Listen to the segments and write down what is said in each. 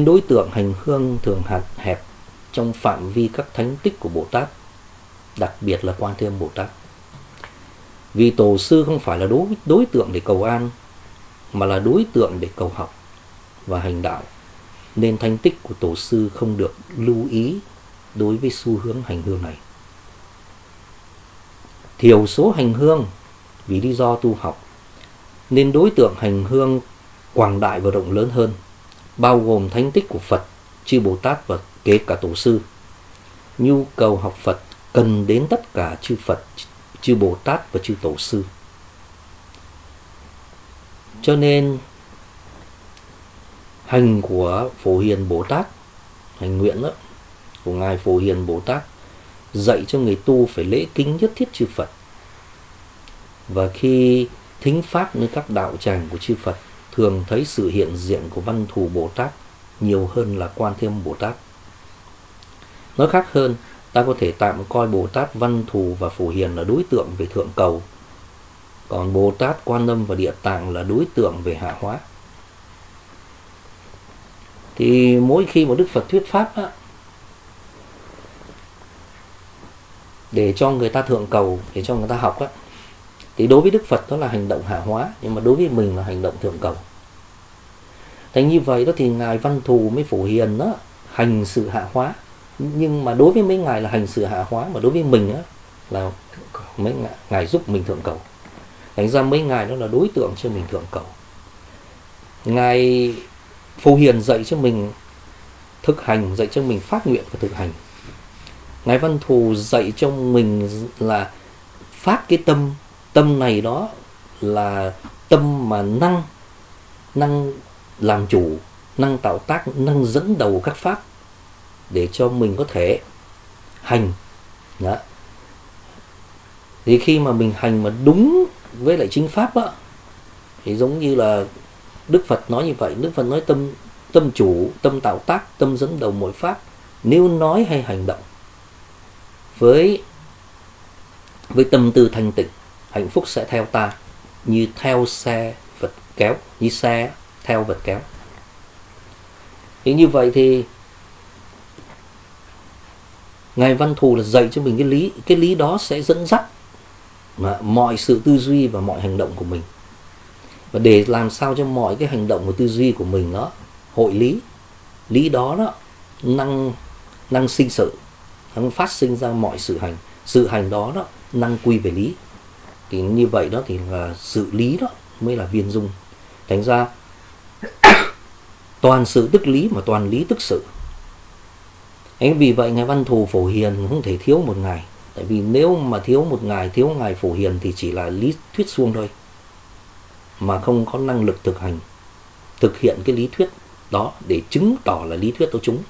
Đối tượng hành hương thường hạn hẹp trong phạm vi các thánh tích của Bồ Tát, đặc biệt là Quan Thế Âm Bồ Tát. Vì tổ sư không phải là đối tượng để cầu an, mà là đối tượng để cầu học và hành đạo, nên thánh tích của tổ sư không được lưu ý đối với xu hướng hành hương này. Thiểu số hành hương vì lý do tu học, nên đối tượng hành hương quảng đại và rộng lớn hơn, bao gồm thánh tích của Phật, chư Bồ Tát và kể cả tổ sư. Nhu cầu học Phật cần đến tất cả chư Phật, chư Bồ Tát và chư tổ sư. Cho nên hành của Phổ Hiền Bồ Tát, hành nguyện đó, của Ngài Phổ Hiền Bồ Tát dạy cho người tu phải lễ kính nhất thiết chư Phật. Và khi thính pháp nơi các đạo tràng của chư Phật, thường thấy sự hiện diện của Văn Thù Bồ Tát nhiều hơn là Quan Thế Âm Bồ Tát. Nói khác hơn, ta có thể tạm coi Bồ Tát Văn Thù và Phổ Hiền là đối tượng về thượng cầu, còn Bồ Tát Quan Âm và Địa Tạng là đối tượng về hạ hóa. Thì mỗi khi một Đức Phật thuyết pháp á, để cho người ta thượng cầu, để cho người ta học á, thì đối với Đức Phật đó là hành động hạ hóa, nhưng mà đối với mình là hành động thượng cầu. Thành như vậy đó thì Ngài Văn Thù với Phổ Hiền đó hành sự hạ hóa, nhưng mà đối với mấy ngài là hành sự hạ hóa, mà đối với mình á là mấy ngài giúp mình thượng cầu. Thành ra mấy ngài đó là đối tượng cho mình thượng cầu. Ngài Phổ Hiền dạy cho mình thực hành, dạy cho mình phát nguyện và thực hành. Ngài Văn Thù dạy cho mình là phát cái tâm này đó là tâm mà năng làm chủ, năng tạo tác, năng dẫn đầu các pháp để cho mình có thể hành. Đó. Thì khi mà mình hành mà đúng với lại chính pháp á, thì giống như là Đức Phật nói như vậy. Đức Phật nói tâm chủ, tâm tạo tác, tâm dẫn đầu mọi pháp. Nếu nói hay hành động với tâm tư thanh tịnh, hạnh phúc sẽ theo ta, như theo xe vật kéo, như xe theo vật kéo. Thì như vậy thì Ngài Văn Thù là dạy cho mình cái lý đó sẽ dẫn dắt mà mọi sự tư duy và mọi hành động của mình. Và để làm sao cho mọi cái hành động và tư duy của mình nó hội lý đó đó năng sinh sự, năng phát sinh ra mọi sự hành đó đó năng quy về lý. Thì như vậy đó thì là sự lý đó mới là viên dung. Thành ra toàn sự tức lý, mà toàn lý tức sự. Vì vậy Ngài Văn Thù Phổ Hiền không thể thiếu một ngài. Tại vì nếu mà thiếu một ngài, thiếu ngài Phổ Hiền thì chỉ là lý thuyết suông thôi, mà không có năng lực thực hiện cái lý thuyết đó để chứng tỏ là lý thuyết đó chúng.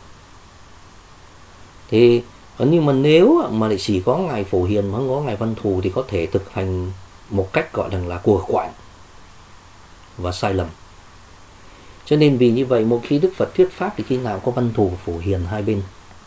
Thì nhưng mà nếu mà lại chỉ có ngài Phổ Hiền mà không có ngài Văn Thù thì có thể thực hành một cách gọi là của quạng và sai lầm. Cho nên vì như vậy, một khi Đức Phật thuyết pháp thì khi nào có Văn Thù và Phổ Hiền hai bên.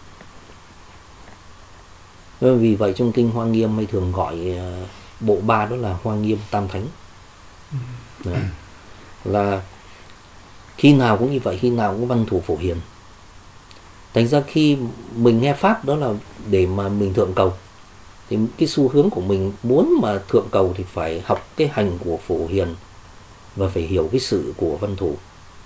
Vì vậy trong kinh Hoa Nghiêm hay thường gọi bộ ba đó là Hoa Nghiêm Tam Thánh. Đó. Là khi nào cũng như vậy, khi nào cũng Văn Thù Phổ Hiền. Thành ra khi mình nghe pháp đó là để mà mình thượng cầu, thì cái xu hướng của mình muốn mà thượng cầu thì phải học cái hành của Phổ Hiền và phải hiểu cái sự của Văn Thù.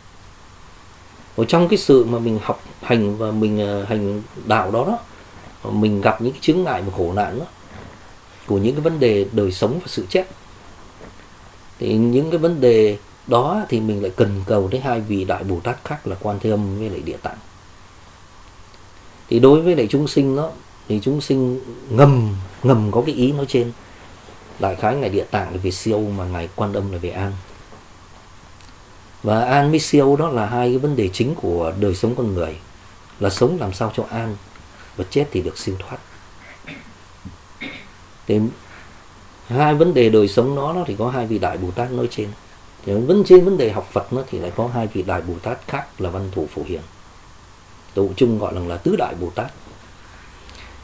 Ở trong cái sự mà mình học hành và mình hành đạo đó, mình gặp những cái chướng ngại và khổ nạn đó, của những cái vấn đề đời sống và sự chết. Thì những cái vấn đề đó thì mình lại cần cầu đến hai vị Đại Bồ Tát khác là Quan Thế Âm với lại Địa Tạng. Thì đối với lại chúng sinh đó, thì chúng sinh ngầm có cái ý nói trên. Đại khái ngài Địa Tạng là về siêu, mà ngài Quan Âm là về an. Và an với siêu đó là hai cái vấn đề chính của đời sống con người, là sống làm sao cho an và chết thì được siêu thoát. Thì hai vấn đề đời sống đó thì có hai vị Đại Bồ Tát nói trên. Thì trên vấn đề học Phật nó thì lại có hai vị Đại Bồ Tát khác là Văn Thù Phổ Hiền. Tụ chung gọi là tứ Đại Bồ Tát.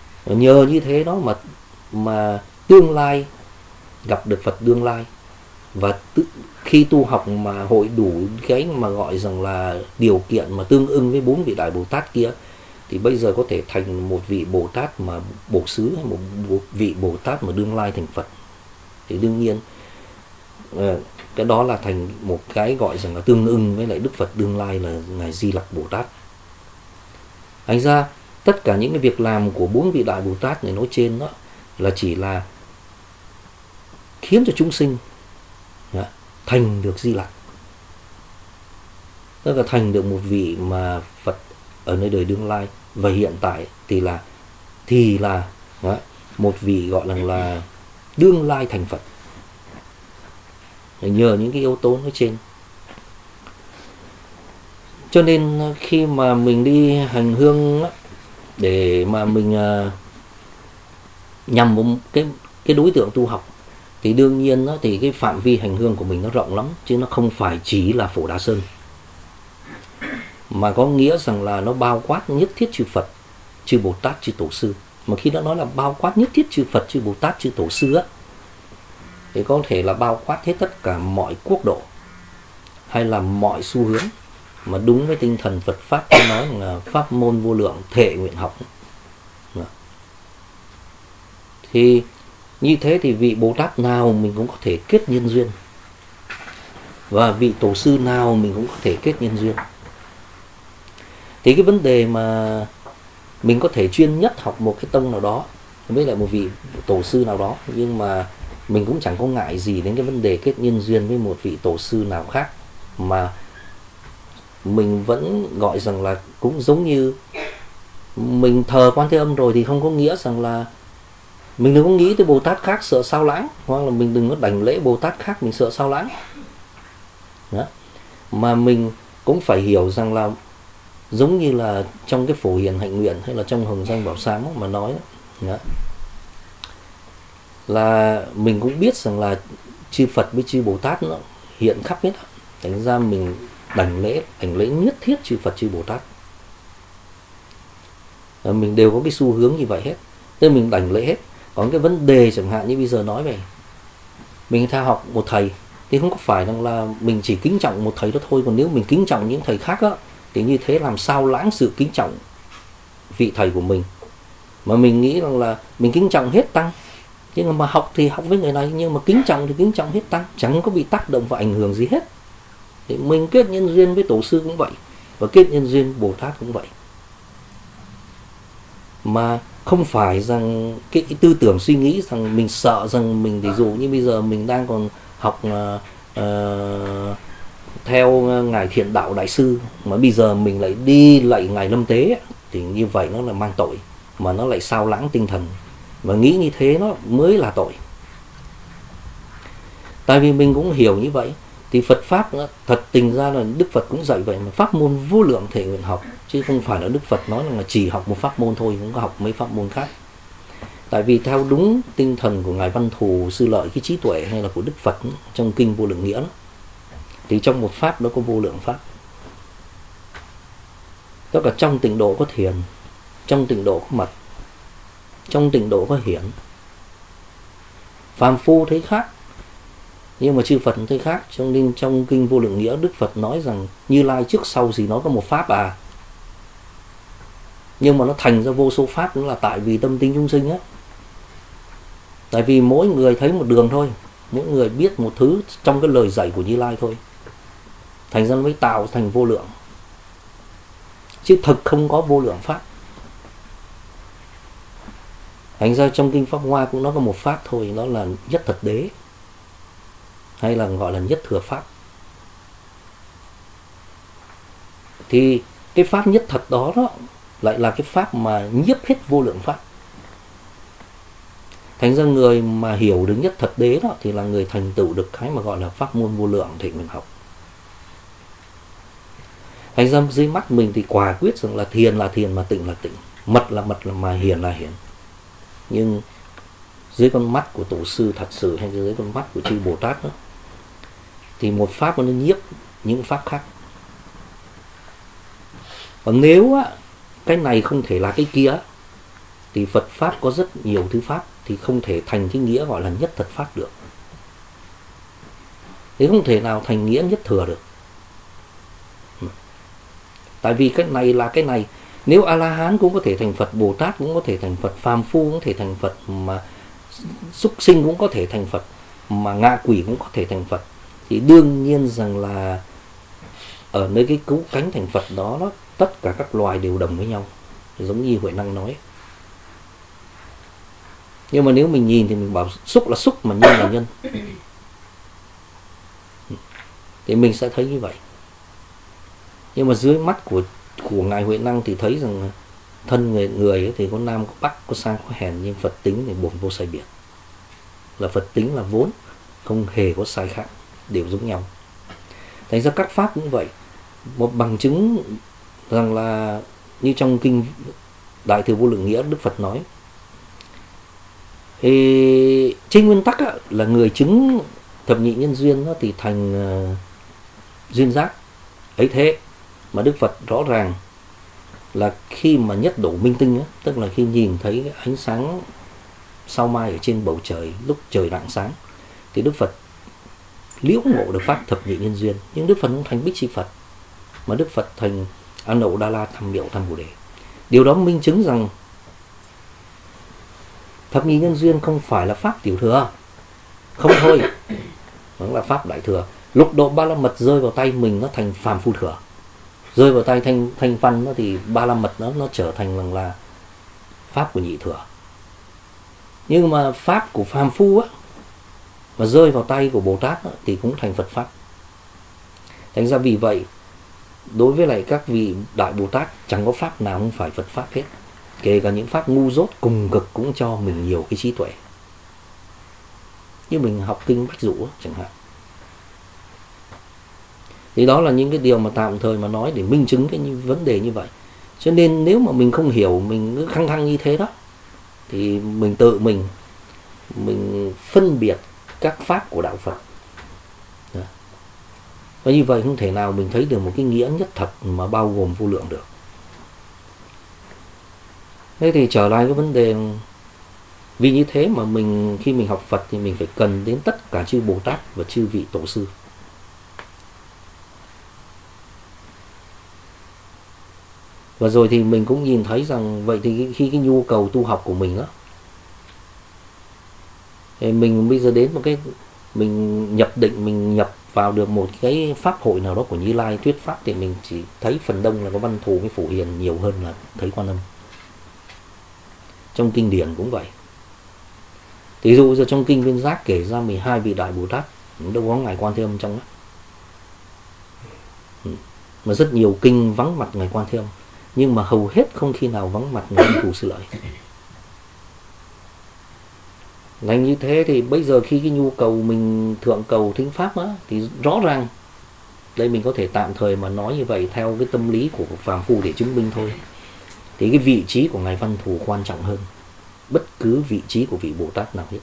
Nhờ như thế đó mà tương lai gặp được Phật đương lai Và khi tu học mà hội đủ cái mà gọi rằng là điều kiện mà tương ưng với 4 vị Đại Bồ Tát kia, thì bây giờ có thể thành một vị Bồ Tát mà Bổ Xứ, hay một vị Bồ Tát mà đương lai thành Phật. Thì đương nhiên cái đó là thành một cái gọi rằng là tương ưng với lại Đức Phật đương lai là Ngài Di Lặc Bồ Tát. Thành ra tất cả những cái việc làm của 4 vị Đại Bồ Tát này nói trên đó là chỉ là khiến cho chúng sinh thành được Di Lặc, tức là thành được một vị mà Phật ở nơi đời đương lai. Và hiện tại thì là một vị gọi là đương lai thành Phật, nhờ những cái yếu tố nói trên. Cho nên khi mà mình đi hành hương để mà mình nhằm một cái đối tượng tu học, thì đương nhiên thì cái phạm vi hành hương của mình nó rộng lắm, chứ nó không phải chỉ là Phổ Đà Sơn, mà có nghĩa rằng là nó bao quát nhất thiết chư Phật, chư Bồ Tát, chư Tổ Sư. Mà khi đã nói là bao quát nhất thiết chư Phật, chư Bồ Tát, chư Tổ Sư thì có thể là bao quát hết tất cả mọi quốc độ hay là mọi xu hướng, mà đúng với tinh thần Phật Pháp nói là pháp môn vô lượng thệ nguyện học. Thì như thế thì vị Bồ Tát nào mình cũng có thể kết nhân duyên, và vị Tổ Sư nào mình cũng có thể kết nhân duyên. Thì cái vấn đề mà mình có thể chuyên nhất học một cái tông nào đó với lại một vị Tổ Sư nào đó, nhưng mà mình cũng chẳng có ngại gì đến cái vấn đề kết nhân duyên với một vị Tổ Sư nào khác, mà mình vẫn gọi rằng là cũng giống như mình thờ Quan Thế Âm rồi, thì không có nghĩa rằng là mình đừng có nghĩ tới Bồ Tát khác sợ sao lãng, hoặc là mình đừng có đảnh lễ Bồ Tát khác mình sợ sao lãng. Đó. Mà mình cũng phải hiểu rằng là giống như là trong cái Phổ Hiền Hạnh Nguyện hay là trong Hồng Danh Bảo Sám mà nói đó, là mình cũng biết rằng là chư Phật với chư Bồ Tát nó hiện khắp hết. Thành ra mình đảnh lễ nhất thiết chư Phật chư Bồ Tát, mình đều có cái xu hướng như vậy hết, nên mình đảnh lễ hết. Còn cái vấn đề chẳng hạn như bây giờ nói về mình theo học một thầy thì không có phải rằng là mình chỉ kính trọng một thầy đó thôi. Còn nếu mình kính trọng những thầy khác thì như thế làm sao lãng sự kính trọng vị thầy của mình. Mà mình nghĩ rằng là mình kính trọng hết tăng, chứ mà học thì học với người này, nhưng mà kính trọng thì kính trọng hết tăng, chẳng có bị tác động và ảnh hưởng gì hết. Thì mình kết nhân duyên với Tổ Sư cũng vậy, và kết nhân duyên Bồ Tát cũng vậy. Mà không phải rằng cái tư tưởng suy nghĩ rằng mình sợ rằng mình, ví dụ như bây giờ mình đang còn học theo Ngài Thiện Đạo Đại Sư, mà bây giờ mình lại đi lạy Ngài Lâm Tế, thì như vậy nó là mang tội, mà nó lại sao lãng tinh thần, và nghĩ như thế nó mới là tội. Tại vì mình cũng hiểu như vậy, thì Phật Pháp thật tình ra là Đức Phật cũng dạy vậy, mà pháp môn vô lượng thể nguyện học, chứ không phải là Đức Phật nói là chỉ học một pháp môn thôi, cũng có học mấy pháp môn khác. Tại vì theo đúng tinh thần của Ngài Văn Thù Sư Lợi, cái trí tuệ hay là của Đức Phật trong Kinh Vô Lượng Nghĩa, thì trong một pháp nó có vô lượng pháp. Tức là trong tịnh độ có thiền, trong tịnh độ có mật, trong tịnh độ có hiển. Phàm phu thấy khác, nhưng mà chư Phật thấy khác. Trong Kinh Vô Lượng Nghĩa, Đức Phật nói rằng Như Lai trước sau gì nó có một pháp nhưng mà nó thành ra vô số pháp, cũng là tại vì tâm tính chúng sinh á. Tại vì mỗi người thấy một đường thôi, mỗi người biết một thứ trong cái lời dạy của Như Lai thôi, thành ra mới tạo thành vô lượng, chứ thực không có vô lượng pháp. Thành ra trong Kinh Pháp Hoa cũng nó có một pháp thôi, đó là nhất thật đế, hay là gọi là nhất thừa pháp. Thì cái pháp nhất thật đó lại là cái pháp mà nhiếp hết vô lượng pháp. Thành ra người mà hiểu được nhất thật đế đó thì là người thành tựu được cái mà gọi là pháp môn vô lượng thể nguyện học. Thành ra dưới mắt mình thì quả quyết rằng là thiền mà tịnh là tịnh, mật là mật, mà hiền là hiền. Nhưng dưới con mắt của Tổ Sư thật sự, hay dưới con mắt của chư Bồ Tát đó, thì một pháp nó nhiếp những pháp khác. Còn nếu cái này không thể là cái kia, thì Phật Pháp có rất nhiều thứ pháp, thì không thể thành cái nghĩa gọi là nhất thật pháp được. thì không thể nào thành nghĩa nhất thừa được. Tại vì cái này là cái này. Nếu A-la-hán cũng có thể thành Phật, Bồ Tát cũng có thể thành Phật, phàm phu cũng có thể thành Phật, mà súc sinh cũng có thể thành Phật, mà ngạ quỷ cũng có thể thành Phật, thì đương nhiên rằng là ở nơi cái cứu cánh thành Phật đó, tất cả các loài đều đồng với nhau, giống như Huệ Năng nói. Nhưng mà nếu mình nhìn thì mình bảo xúc là xúc mà nhân là nhân, thì mình sẽ thấy như vậy. Nhưng mà dưới mắt của Ngài Huệ Năng thì thấy rằng thân người thì có nam có bắc, có sang có hèn, nhưng Phật tính thì bổn vô sai biệt, là Phật tính là vốn, không hề có sai khác, đều giống nhau. Thành ra các pháp cũng vậy. Một bằng chứng rằng là như trong kinh Đại Thừa Vô Lượng Nghĩa, Đức Phật nói thì trên nguyên tắc là người chứng thập nhị nhân duyên thì thành duyên giác ấy. Thế mà Đức Phật rõ ràng là khi mà nhất đổ minh tinh, tức là khi nhìn thấy cái ánh sáng sao mai ở trên bầu trời lúc trời rạng sáng, thì Đức Phật liễu ngộ được pháp thập nhị nhân duyên. Nhưng Đức Phật không thành Bích Chi Phật, mà Đức Phật thành An Nậu Đa La Tham Miệu Tham Bồ Đề. Điều đó minh chứng rằng thập nhị nhân duyên không phải là pháp tiểu thừa, không thôi, nó là pháp đại thừa. Lục độ ba la mật rơi vào tay mình nó thành phàm phu thừa, rơi vào tay thanh văn nó thì ba la mật nó trở thành là pháp của nhị thừa. Nhưng mà pháp của phàm phu mà rơi vào tay của Bồ Tát thì cũng thành Phật pháp. Thành ra vì vậy đối với lại các vị đại Bồ Tát chẳng có pháp nào không phải Phật pháp hết. Kể cả những pháp ngu dốt cùng cực cũng cho mình nhiều cái trí tuệ. Như mình học kinh Bách Dụ chẳng hạn. Thì đó là những cái điều mà tạm thời mà nói để minh chứng cái vấn đề như vậy. Cho nên nếu mà mình không hiểu, mình cứ khăng khăng như thế đó, thì mình tự mình phân biệt các pháp của đạo Phật. Và như vậy không thể nào mình thấy được một cái nghĩa nhất thật mà bao gồm vô lượng được. Thế thì trở lại cái vấn đề, vì như thế mà mình khi mình học Phật thì mình phải cần đến tất cả chư Bồ Tát và chư vị Tổ sư. Và rồi thì mình cũng nhìn thấy rằng vậy thì khi cái nhu cầu tu học của mình thì mình bây giờ đến một cái, mình nhập định, mình nhập vào được một cái pháp hội nào đó của Như Lai thuyết pháp, thì mình chỉ thấy phần đông là có Văn Thù với Phổ Hiền nhiều hơn là thấy Quan Âm. Trong kinh điển cũng vậy. Ví dụ trong kinh Viên Giác kể ra 12 vị đại Bồ Tát, đâu có Ngài Quan Thế Âm trong đó. Mà rất nhiều kinh vắng mặt Ngài Quan Thế Âm, nhưng mà hầu hết không khi nào vắng mặt Ngài Văn Thù Sư Lợi. Là như thế thì bây giờ khi cái nhu cầu mình thượng cầu thính pháp thì rõ ràng đây mình có thể tạm thời mà nói như vậy theo cái tâm lý của phàm phu để chứng minh thôi. Thì cái vị trí của Ngài Văn Thù quan trọng hơn bất cứ vị trí của vị Bồ Tát nào hết.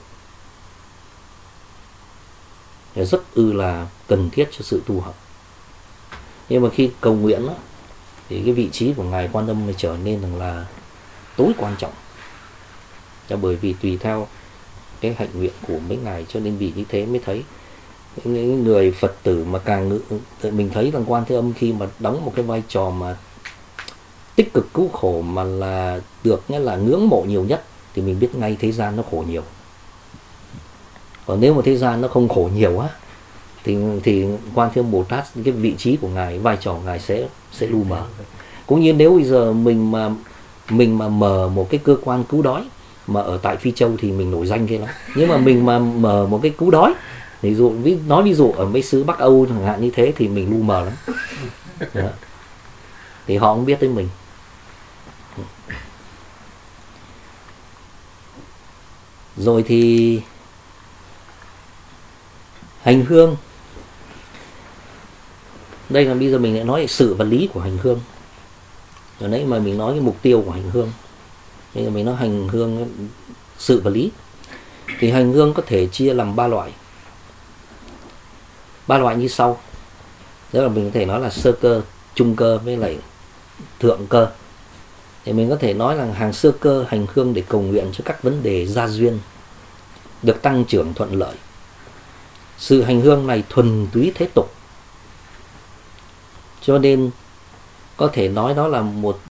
Rất là cần thiết cho sự tu học. Nhưng mà khi cầu nguyện thì cái vị trí của Ngài Quan Âm mới trở nên là tối quan trọng. Bởi vì tùy theo cái hạnh nguyện của mấy ngài, cho nên vì như thế mới thấy những người Phật tử mà càng mình thấy rằng Quan Thế Âm khi mà đóng một cái vai trò mà tích cực cứu khổ mà là được nghĩa là ngưỡng mộ nhiều nhất, thì mình biết ngay thế gian nó khổ nhiều. Còn nếu mà thế gian nó không khổ nhiều thì Quan Thế Âm Bồ Tát, cái vị trí của ngài, vai trò ngài sẽ lu mờ. Cũng như nếu bây giờ mình mà mở một cái cơ quan cứu đói mà ở tại Phi Châu thì mình nổi danh kia lắm. Nhưng mà mình mà mở một cái cứu đói, ví dụ ở mấy xứ Bắc Âu chẳng hạn như thế, thì mình lu mờ lắm. Đó. Thì họ không biết tới mình. Rồi thì hành hương. Đây là bây giờ mình lại nói sự và lý của hành hương. Rồi nãy mà mình nói cái mục tiêu của hành hương. Bây giờ mình nói hành hương sự và lý. Thì hành hương có thể chia làm 3 loại. 3 loại như sau. Đó là mình có thể nói là sơ cơ, trung cơ với lại thượng cơ. Thì mình có thể nói là hàng sơ cơ hành hương để cầu nguyện cho các vấn đề gia duyên được tăng trưởng thuận lợi. Sự hành hương này thuần túy thế tục, cho nên có thể nói đó là một